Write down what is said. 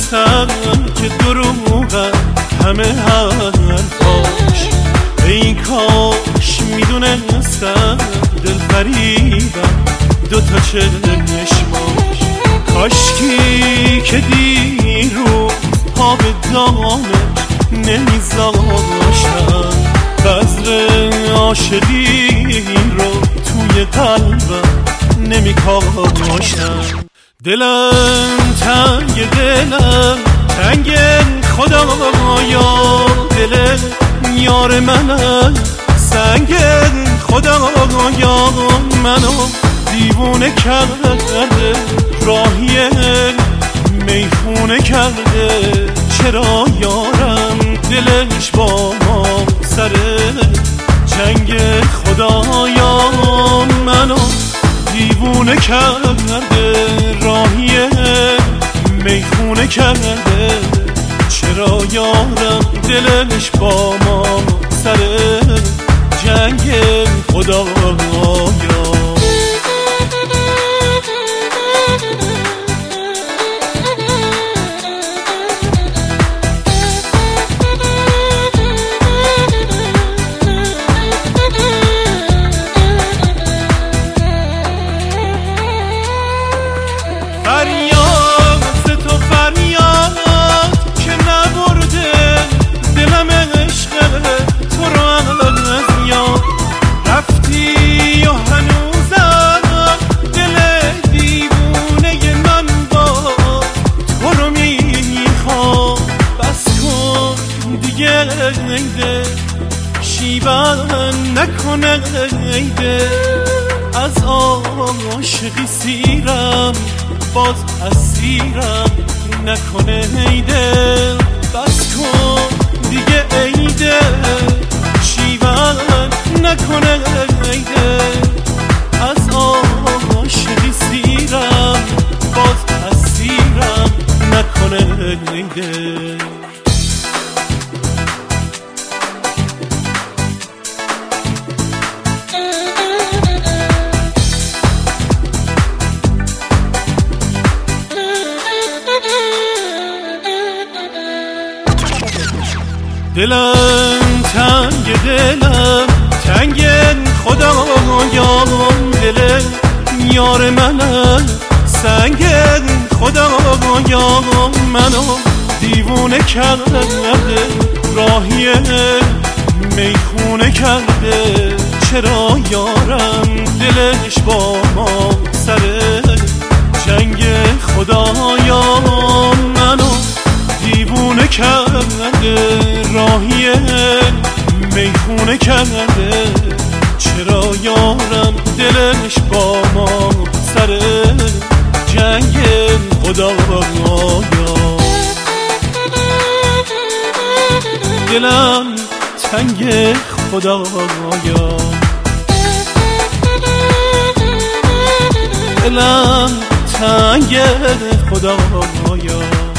میدونستم که دروغم همه حرفاش، ای کاش میدونستم دل فریبم دوتا چشماش. کاشکی که دیروز پا به دامش نمیذاشتم، بذر عاشقی رو توی قلبم نمیکاشتم. دلم تنگ، دلم تنگ خدایا، دل یار من سنگ خدایا، منو دیوونه کرده، راهی میخونه کرده. چرا یارم دلش با ما سر جنگ خدایا، منو دیوونه کرده، راهی میخونه کرده. چرا یارم دلش با ما سر جنگ خدایا. شیون نکنه ایده، از عاشقی سیرم باز اسیرم نکنه ایده. بس کن دیگه ایده، شیون نکنه ایده، از عاشقی سیرم باز اسیرم نکنه ایده. دلم تنگ، دلم تنگ خدایا، دل یار من سنگ خدایا، منو دیوونه کرده، راهی میخونه کرده. چرا یارم دلش با ما سر جنگ خدایا، منو دیوونه کرده، راهی میخونه کرده. چرا یارم دلش با ما سر جنگ خدایا. دلم تنگ خدایا، دلم تنگ خدایا.